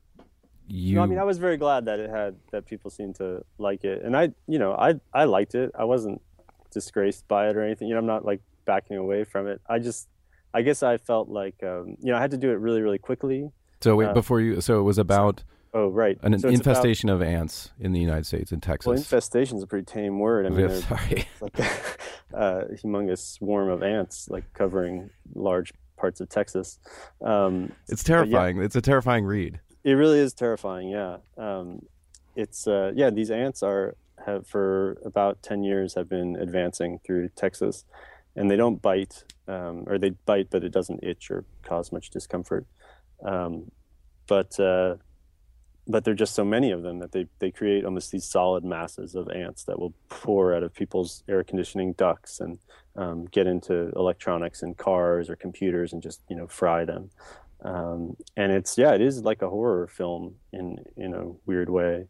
you. No, I mean, I was very glad that it had that people seemed to like it, and I, you know, I I liked it. I wasn't disgraced by it or anything. You know, I'm not like backing away from it. I just, I guess I felt like, um, you know, I had to do it really, really quickly. so wait, uh, before you. So it was about Oh, right. an So it's about- infestation of ants in the United States, in Texas. Well, infestation is a pretty tame word. I mean, Yeah, they're- sorry. it's like a, a humongous swarm of ants, like covering large parts of Texas. Um, It's terrifying. It's a terrifying read. It really is terrifying. Yeah. Um, it's uh, yeah. These ants are have for about ten years have been advancing through Texas, and they don't bite, um, or they bite, but it doesn't itch or cause much discomfort. Um, but uh, but there are just so many of them that they they create almost these solid masses of ants that will pour out of people's air conditioning ducts and um, get into electronics and cars or computers and just, you know, fry them. Um, and it's, yeah, it is like a horror film in, in a weird way.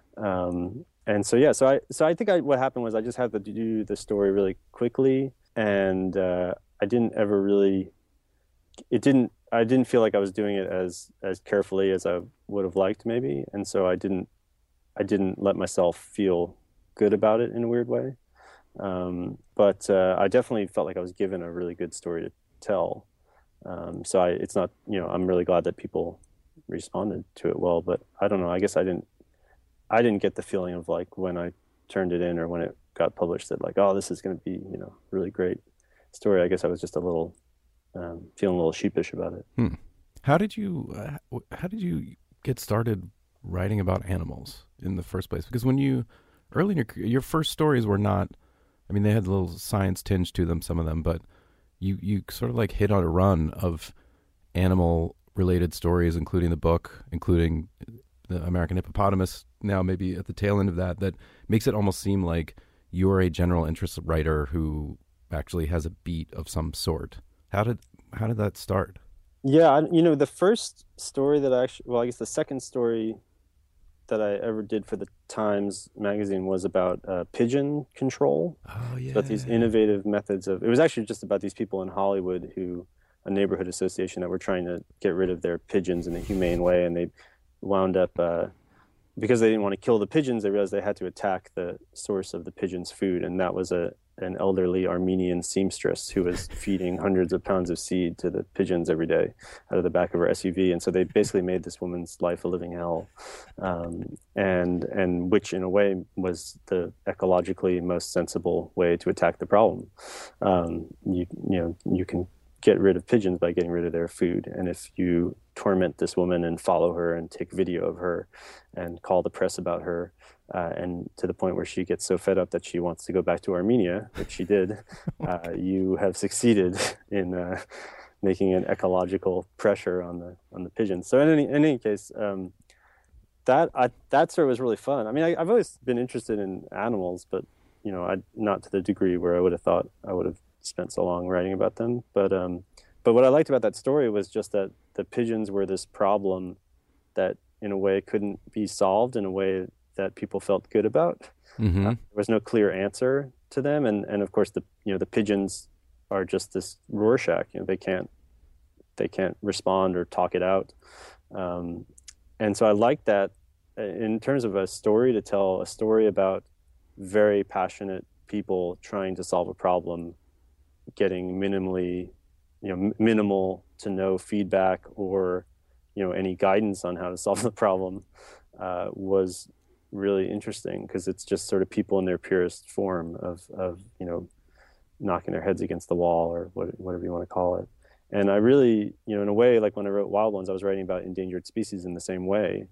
Um, and so, yeah, so I, so I think I, what happened was I just had to do the story really quickly, and, uh, I didn't ever really, it didn't, I didn't feel like I was doing it as, as carefully as I would have liked maybe. And so I didn't, I didn't let myself feel good about it in a weird way. Um, but, uh, I definitely felt like I was given a really good story to tell. Um, so I, it's not, you know, I'm really glad that people responded to it well, but I don't know, I guess I didn't, I didn't get the feeling of like when I turned it in or when it got published that like, oh, this is going to be, you know, really great story. I guess I was just a little, um, feeling a little sheepish about it. Hmm. How did you, uh, how did you get started writing about animals in the first place? Because when you, early in your career, your first stories were not, I mean, they had a little science tinge to them, some of them, but You you sort of like hit on a run of animal-related stories, including the book, including the American Hippopotamus, now maybe at the tail end of that, that makes it almost seem like you're a general interest writer who actually has a beat of some sort. How did how did that start? Yeah, I, you know, the first story that I actually, well, I guess the second story that I ever did for the Times magazine was about uh, pigeon control. Oh, yeah. About these innovative methods of, it was actually just about these people in Hollywood who, a neighborhood association that were trying to get rid of their pigeons in a humane way. And they wound up, uh, because they didn't want to kill the pigeons, they realized they had to attack the source of the pigeon's food. And that was a an elderly Armenian seamstress who was feeding hundreds of pounds of seed to the pigeons every day out of the back of her S U V. And so they basically made this woman's life a living hell, um, and and which in a way was the ecologically most sensible way to attack the problem. Um, you you know you can get rid of pigeons by getting rid of their food, and if you torment this woman and follow her and take video of her and call the press about her, uh, and to the point where she gets so fed up that she wants to go back to Armenia, which she did, uh, you have succeeded in uh, making an ecological pressure on the on the pigeons. So in any in any case, um, that I, that story was really fun. I mean, I, I've always been interested in animals, but you know, I not to the degree where I would have thought I would have spent so long writing about them. But um, but what I liked about that story was just that the pigeons were this problem that in a way couldn't be solved in a way that people felt good about. Mm-hmm. Uh, there was no clear answer to them, and and of course the you know the pigeons are just this Rorschach. You know, they can't they can't respond or talk it out. Um, and so I like that in terms of a story to tell a story about very passionate people trying to solve a problem, getting minimally, you know, m- minimal to no feedback or, you know, any guidance on how to solve the problem, uh, was really interesting because it's just sort of people in their purest form of, of, you know, knocking their heads against the wall or what, whatever you want to call it. And I really, you know, in a way, like when I wrote Wild Ones, I was writing about endangered species in the same way.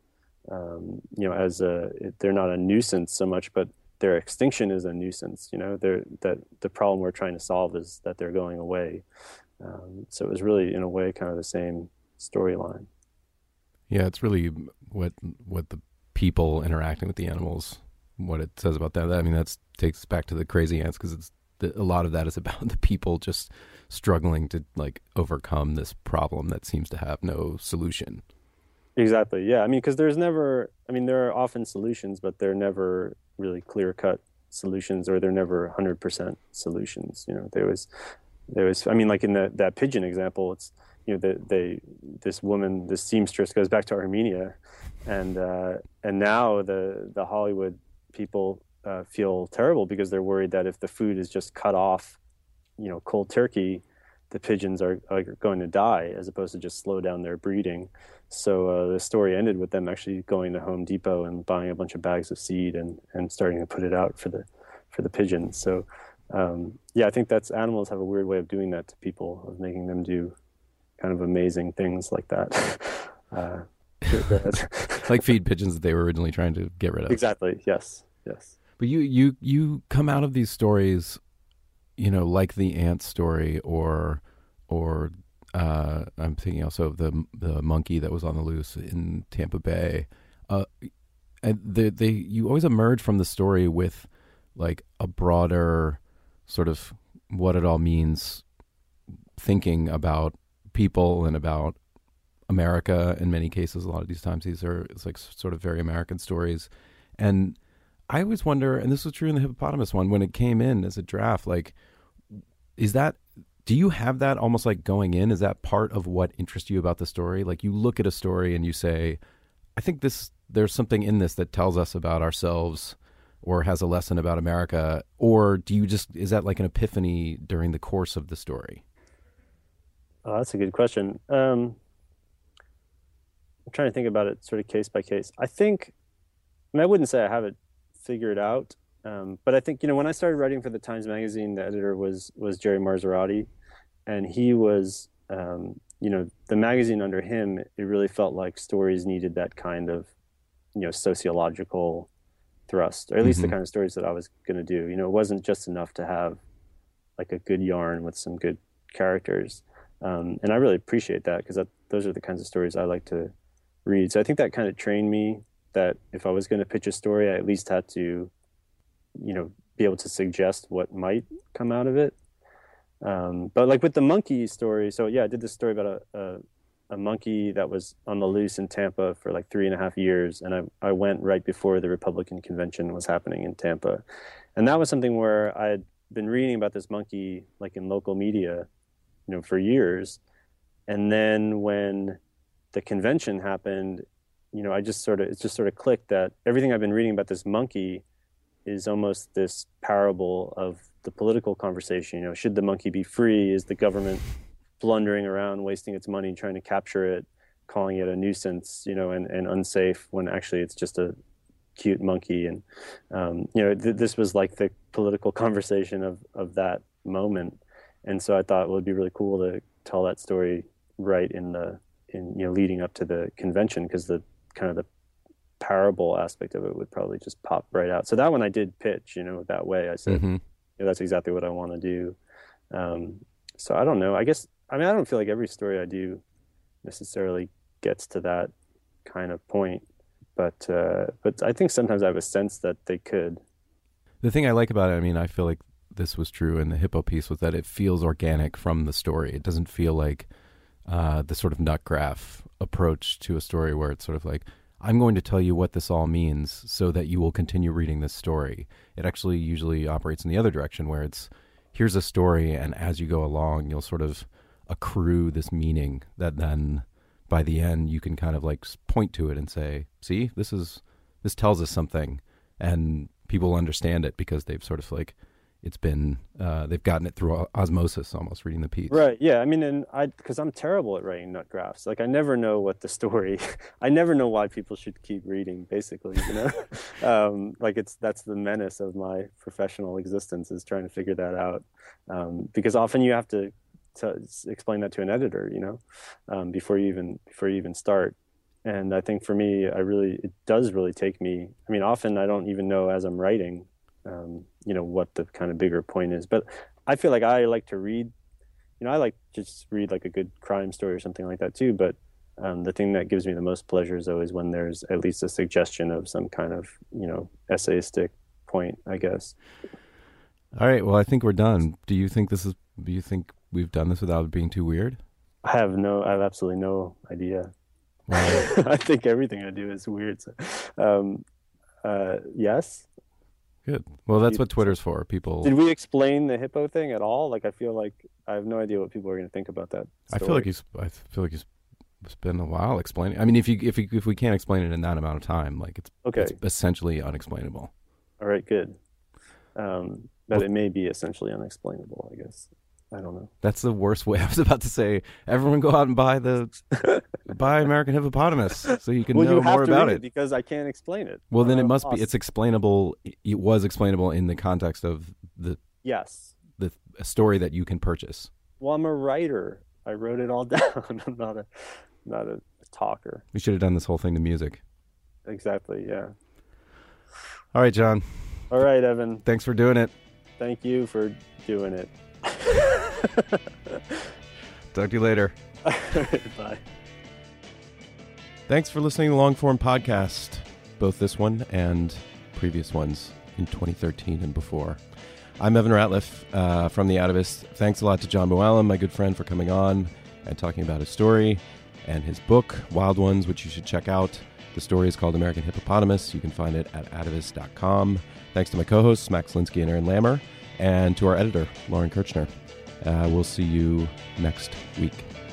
Um, you know, as a, they're not a nuisance so much, but their extinction is a nuisance. You know, they're, that the problem we're trying to solve is that they're going away. Um, so it was really, in a way, kind of the same storyline. Yeah, it's really what what the people interacting with the animals, what it says about that. I mean, that takes us back to the crazy ants because it's the, a lot of that is about the people just struggling to like overcome this problem that seems to have no solution. Exactly. Yeah. I mean, because there's never, I mean, there are often solutions, but they're never really clear-cut solutions, or they're never one hundred percent solutions. You know, there was, there was, I mean, like in the, that pigeon example, it's, you know, the, they, this woman, this seamstress goes back to Armenia, and uh, and now the the Hollywood people uh, feel terrible because they're worried that if the food is just cut off, you know, cold turkey, the pigeons are, are going to die as opposed to just slow down their breeding. So uh, the story ended with them actually going to Home Depot and buying a bunch of bags of seed and, and starting to put it out for the for the pigeons. So um, yeah, I think that's animals have a weird way of doing that to people, of making them do kind of amazing things like that. uh, like feed pigeons that they were originally trying to get rid of. Exactly. Yes. Yes. But you you you come out of these stories, you know, like the ant story, or or uh, I'm thinking also of the the monkey that was on the loose in Tampa Bay. Uh, and they they you always emerge from the story with like a broader sort of what it all means, thinking about people and about America. In many cases, a lot of these times, these are it's like sort of very American stories, and I always wonder, and this was true in the hippopotamus one when it came in as a draft, like, is that, do you have that almost like going in? Is that part of what interests you about the story? Like you look at a story and you say, I think this, there's something in this that tells us about ourselves or has a lesson about America, or do you just, is that like an epiphany during the course of the story? Oh, that's a good question. Um, I'm trying to think about it sort of case by case. I think, I mean, I wouldn't say I have it figured out, um, but I think, you know, when I started writing for the Times Magazine, the editor was was Jerry Marzorati, and he was, um, you know, the magazine under him, it really felt like stories needed that kind of, you know, sociological thrust, or at least mm-hmm. the kind of stories that I was going to do. You know, it wasn't just enough to have like a good yarn with some good characters, um, and I really appreciate that because those are the kinds of stories I like to read. So I think that kind of trained me that if I was going to pitch a story, I at least had to, you know, be able to suggest what might come out of it. Um, but like with the monkey story, so yeah, I did this story about a, a, a monkey that was on the loose in Tampa for like three and a half years. And I, I went right before the Republican convention was happening in Tampa. And that was something where I had been reading about this monkey, like in local media, you know, for years. And then when the convention happened, you know, I just sort of, it just sort of clicked that everything I've been reading about this monkey is almost this parable of the political conversation. You know, should the monkey be free? Is the government blundering around, wasting its money, trying to capture it, calling it a nuisance, you know, and, and unsafe, when actually it's just a cute monkey? And, um, you know, th- this was like the political conversation of, of that moment. And so I thought it would be really cool to tell that story right in the, in, you know, leading up to the convention, because the kind of the parable aspect of it would probably just pop right out. So that one I did pitch, you know, that way. I said, Mm-hmm. yeah, that's exactly what I want to do. Um, so I don't know. I guess, I mean, I don't feel like every story I do necessarily gets to that kind of point, but uh, but I think sometimes I have a sense that they could. The thing I like about it, I mean, I feel like this was true in the hippo piece, was that it feels organic from the story. It doesn't feel like uh, the sort of nut graph approach to a story where it's sort of like, I'm going to tell you what this all means so that you will continue reading this story. It actually usually operates in the other direction, where it's, here's a story, and as you go along, you'll sort of accrue this meaning that then by the end you can kind of like point to it and say, see, this is, this tells us something, and people understand it because they've sort of like, it's been, uh, they've gotten it through osmosis almost, reading the piece. Right. Yeah. I mean, and I, because I'm terrible at writing nut graphs. Like, I never know what the story, I never know why people should keep reading, basically, you know? um, like it's, that's the menace of my professional existence, is trying to figure that out. Um, because often you have to, to explain that to an editor, you know, um, before you even, before you even start. And I think for me, I really, it does really take me, I mean, often I don't even know as I'm writing, um, you know, what the kind of bigger point is. But I feel like I like to read, you know, I like to just read like a good crime story or something like that too. But um, the thing that gives me the most pleasure is always when there's at least a suggestion of some kind of, you know, essayistic point, I guess. All right. Well, I think we're done. Do you think this is, do you think we've done this without it being too weird? I have no, I have absolutely no idea. Wow. I think everything I do is weird. So, um, uh, yes. Good. Well, that's what Twitter's for. People. Did we explain the hippo thing at all? Like, I feel like I have no idea what people are going to think about that story. I feel like he's. I feel like he's spent a while explaining. I mean, if you if you, if we can't explain it in that amount of time, like it's okay. It's essentially unexplainable. All right. Good. Um, but well, it may be essentially unexplainable, I guess. I don't know. That's the worst way. I was about to say, everyone go out and buy the buy American Hippopotamus so you can well, know you have more to about read it. it because I can't explain it. Well, then uh, it must awesome. be. It's explainable. It was explainable in the context of the yes the story that you can purchase. Well, I'm a writer. I wrote it all down. I'm not a not a talker. We should have done this whole thing to music. Exactly. Yeah. All right, John. All right, Evan. Thanks for doing it. Thank you for doing it. Talk to you later. Bye. Thanks for listening to the Longform Podcast, both this one and previous ones in twenty thirteen and before. I'm Evan Ratliff uh, from The Atavist. Thanks a lot to John Mooallem, my good friend, for coming on and talking about his story and his book, Wild Ones, which you should check out. The story is called American Hippopotamus. You can find it at atavist dot com. Thanks to my co-hosts, Max Linsky and Aaron Lammer, and to our editor, Lauren Kirchner. Uh, we'll see you next week.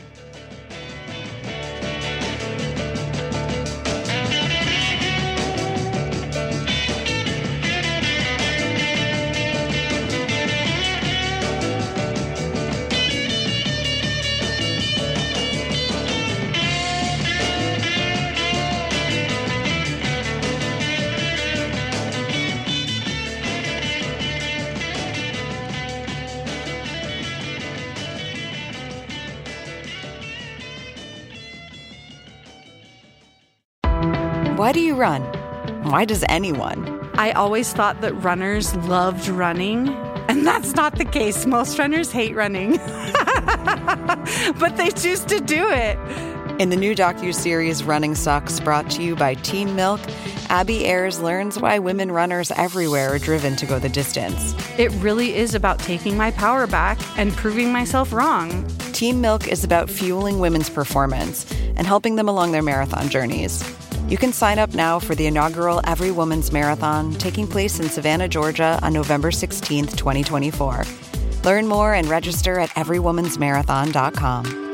Why do you run? Why does anyone? I always thought that runners loved running, and that's not the case. Most runners hate running, but they choose to do it. In the new docuseries Running Sucks, brought to you by Teen Milk, Abby Ayers learns why women runners everywhere are driven to go the distance. It really is about taking my power back and proving myself wrong. Teen Milk is about fueling women's performance and helping them along their marathon journeys. You can sign up now for the inaugural Every Woman's Marathon taking place in Savannah, Georgia on November sixteenth, twenty twenty-four. Learn more and register at every woman's marathon dot com.